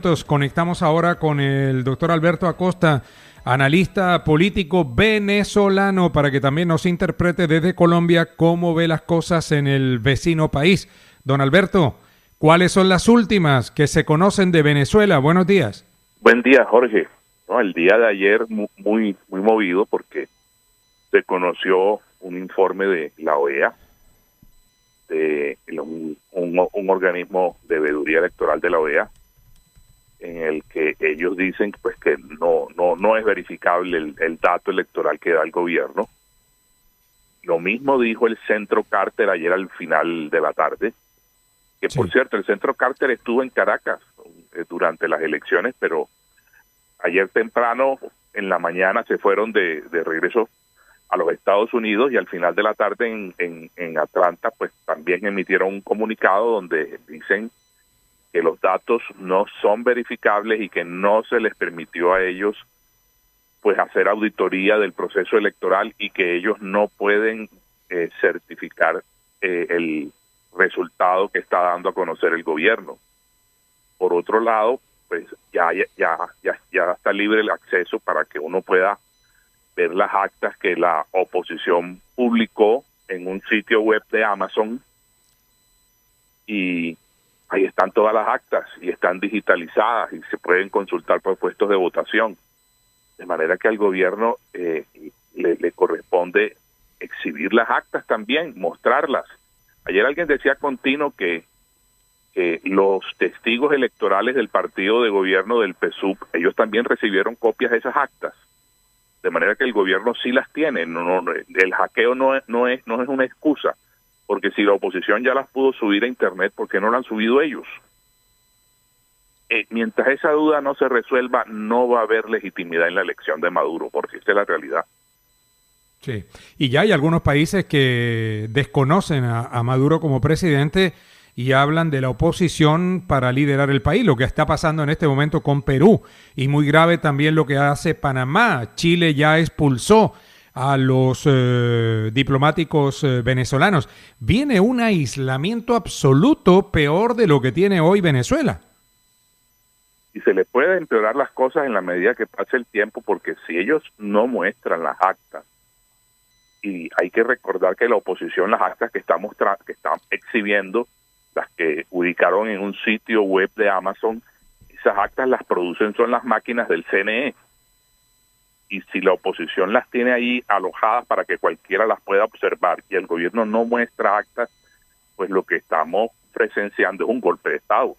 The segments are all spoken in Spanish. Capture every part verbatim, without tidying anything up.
Nos conectamos ahora con el doctor Alberto Acosta, analista político venezolano, para que también nos interprete desde Colombia cómo ve las cosas en el vecino país. Don Alberto, ¿cuáles son las últimas que se conocen de Venezuela? Buenos días. Buen día, Jorge. No, el día de ayer muy, muy, muy movido porque se conoció un informe de la O E A, de un, un, un organismo de veeduría electoral de la O E A, en el que ellos dicen pues que no no no es verificable el, el dato electoral que da el gobierno. Lo mismo dijo el Centro Carter ayer al final de la tarde, que sí. Por cierto, el Centro Carter estuvo en Caracas eh, durante las elecciones, pero ayer temprano, en la mañana, se fueron de, de regreso a los Estados Unidos, y al final de la tarde en, en, en Atlanta pues también emitieron un comunicado donde dicen que los datos no son verificables y que no se les permitió a ellos pues hacer auditoría del proceso electoral y que ellos no pueden eh, certificar eh, el resultado que está dando a conocer el gobierno. Por otro lado, pues ya ya ya ya está libre el acceso para que uno pueda ver las actas que la oposición publicó en un sitio web de Amazon, y ahí están todas las actas y están digitalizadas y se pueden consultar por puestos de votación. De manera que al gobierno eh, le, le corresponde exhibir las actas también, mostrarlas. Ayer alguien decía continuo que, que los testigos electorales del partido de gobierno del P S U V, ellos también recibieron copias de esas actas. De manera que el gobierno sí las tiene. No, no, el hackeo no es, no es, no es una excusa. Porque si la oposición ya las pudo subir a Internet, ¿por qué no las han subido ellos? Eh, mientras esa duda no se resuelva, no va a haber legitimidad en la elección de Maduro, porque esa es la realidad. Sí, y ya hay algunos países que desconocen a, a Maduro como presidente y hablan de la oposición para liderar el país, lo que está pasando en este momento con Perú, y muy grave también lo que hace Panamá. Chile ya expulsó a los eh, diplomáticos eh, venezolanos. Viene un aislamiento absoluto peor de lo que tiene hoy Venezuela. Y se le puede empeorar las cosas en la medida que pase el tiempo, porque si ellos no muestran las actas, y hay que recordar que la oposición, las actas que está, mostra que está exhibiendo, las que ubicaron en un sitio web de Amazon, esas actas las producen son las máquinas del C N E. Y si la oposición las tiene ahí alojadas para que cualquiera las pueda observar y el gobierno no muestra actas, pues lo que estamos presenciando es un golpe de Estado.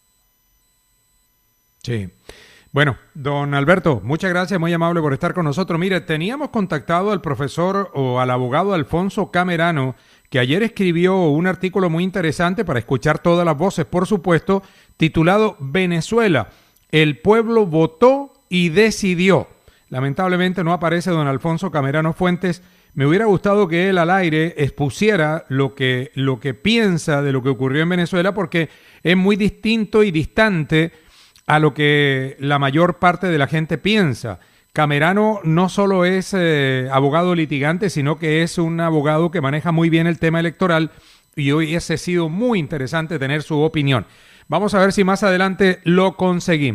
Sí. Bueno, don Alberto, muchas gracias, muy amable por estar con nosotros. Mire, teníamos contactado al profesor o al abogado Alfonso Camerano, que ayer escribió un artículo muy interesante para escuchar todas las voces, por supuesto, titulado Venezuela, el pueblo votó y decidió. Lamentablemente no aparece don Alfonso Camerano Fuentes. Me hubiera gustado que él al aire expusiera lo que, lo que piensa de lo que ocurrió en Venezuela, porque es muy distinto y distante a lo que la mayor parte de la gente piensa. Camerano no solo es eh, abogado litigante, sino que es un abogado que maneja muy bien el tema electoral, y hoy hubiese sido muy interesante tener su opinión. Vamos a ver si más adelante lo conseguimos.